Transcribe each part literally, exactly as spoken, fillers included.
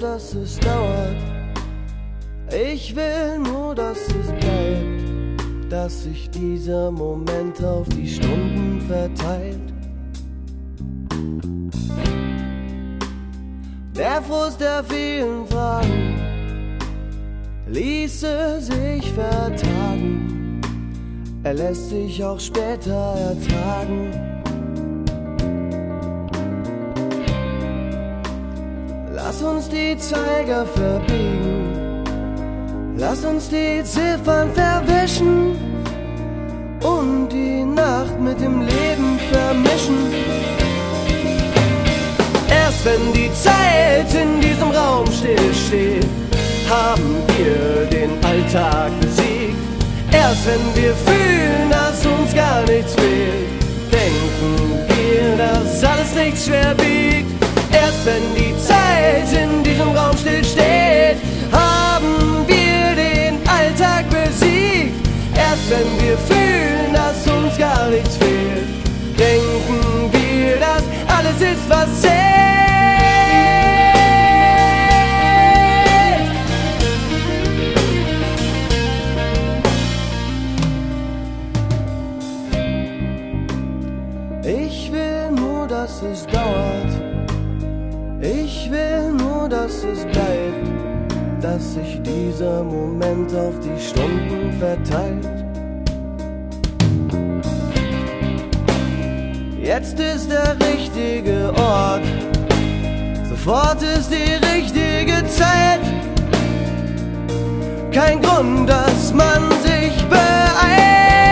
dass es dauert. Ich will nur, dass es bleibt, dass sich dieser Moment auf die Stunden verteilt. Der Frust der vielen Fragen ließe sich vertagen, er lässt sich auch später ertragen. Lass uns die Zeiger verbiegen, lass uns die Ziffern verwischen und die Nacht mit dem Leben vermischen. Erst wenn die Zeit in diesem Raum stillsteht, haben wir den Alltag besiegt. Erst wenn wir fühlen, dass uns gar nichts fehlt, denken wir, dass alles nichts schwer wiegt. Erst wenn die Zeit in diesem Raum stillsteht, haben wir den Alltag besiegt. Erst wenn wir fühlen, dass uns gar nichts fehlt, denken wir, dass alles ist, was zählt. Ich will nur, dass es dauert. Ich will nur, dass es bleibt, dass sich dieser Moment auf die Stunden verteilt. Jetzt ist der richtige Ort, sofort ist die richtige Zeit. Kein Grund, dass man sich beeilt.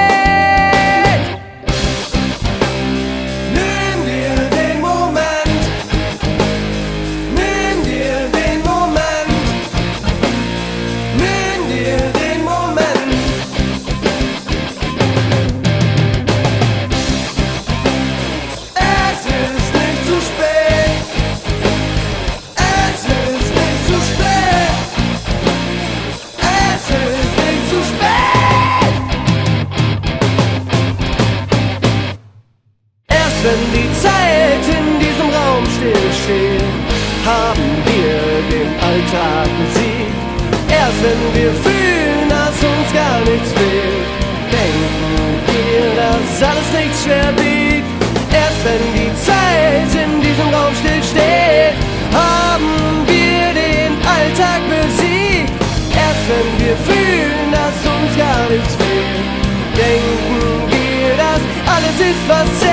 Wenn die Zeit in diesem Raum stillsteht, haben wir den Alltag besiegt. Erst wenn wir fühlen, dass uns gar nichts fehlt, denken wir, dass alles nichts schwer wiegt. Erst wenn die Zeit in diesem Raum stillsteht, haben wir den Alltag besiegt. Erst wenn wir fühlen, dass uns gar nichts fehlt, denken wir, dass alles ist, was zählt.